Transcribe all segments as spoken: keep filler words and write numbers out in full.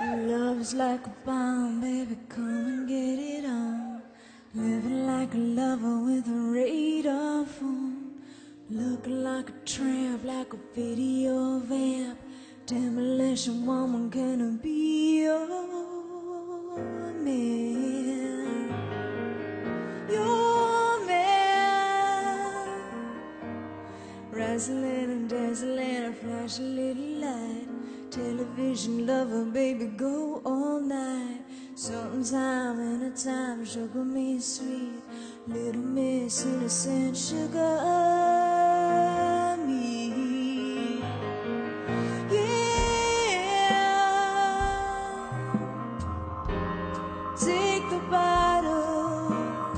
Love's like a bomb, baby, come and get it on. Living like a lover with a radar phone. Looking like a tramp, like a video vamp. Demolition woman, can I be your man? Your man. Razzling and dazzling, a flash a little light. Television lover, baby, go all night. Sometime in a time, sugar me sweet. Little miss innocent, sugar me. Yeah. Take the bottle,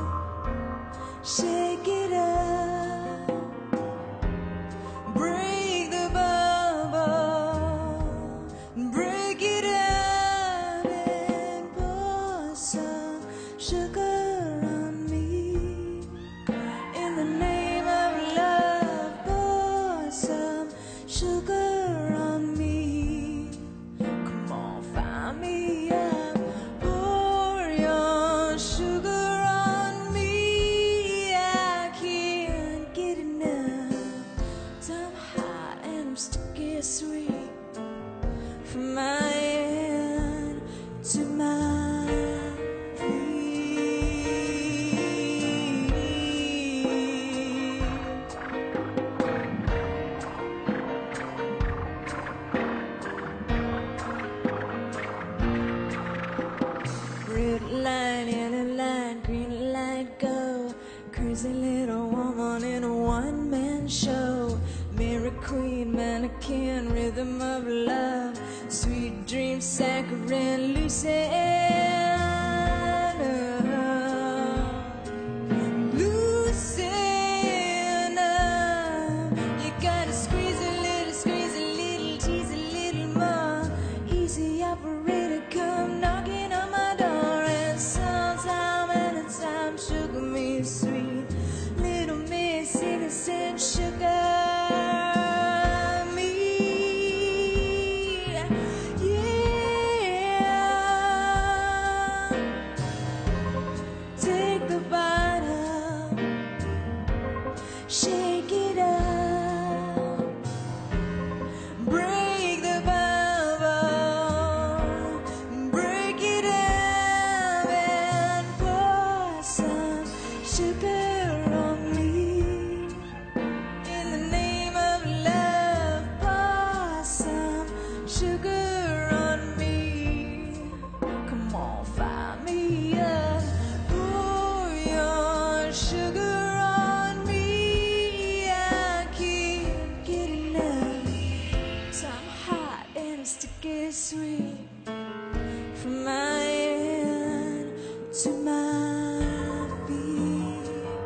shake it up, break the bubble, break it up, and pour some sugar on me. In the name of love, pour some sugar on me. Come on, find me up, pour your sugar on me. I can't get enough. I'm hot and I'm sticky sweet. From my head to my feet. Red light, yellow light, green light, go. Crazy little woman in a one-man show. Mary Queen, mannequin, rhythm of love. Sweet dreams, saccharine, Louisiana. Louisiana. You gotta squeeze a little, squeeze a little, tease a little more. Easy operator, come knocking on my door. And sometime at a time, sugar me sweet. Little miss innocent sugar. Shake it up, break the bubble, break it up, and pour some sugar on me. In the name of love, pour some sugar on me. Come on, fire me up, pour your sugar. Sticky sweet. From my head to my feet.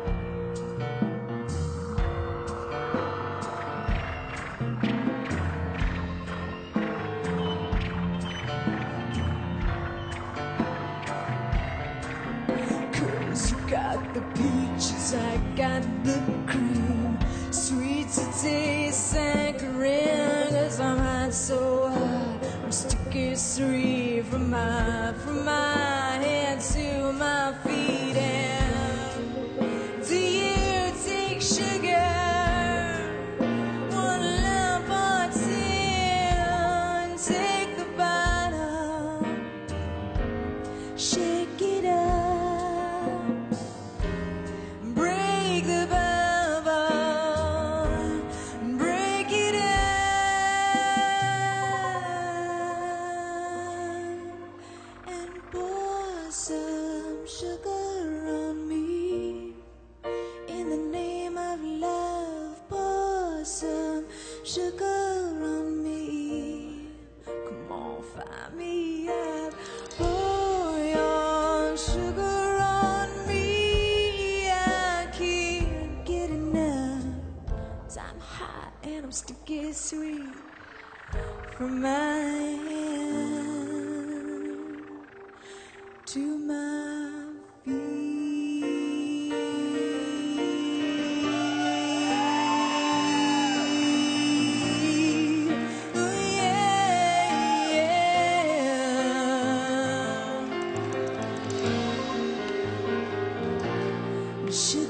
Cause you got the peaches, I got the cream. Sweet to taste, saccharine. Cause I'm hot, so hot, I'm sticky sweet. From my, from my head to my feet. And do you take sugar? One lump or two. Take the bottle, shake it up, break the bubble, break it up, and pour some sugar on me. In the name of love, pour some sugar on me. Come on, fire me up, pour your sugar on me. I can't get enough. I'm hot and I'm sticky sweet. From my hand to my feet. Oh yeah, yeah. She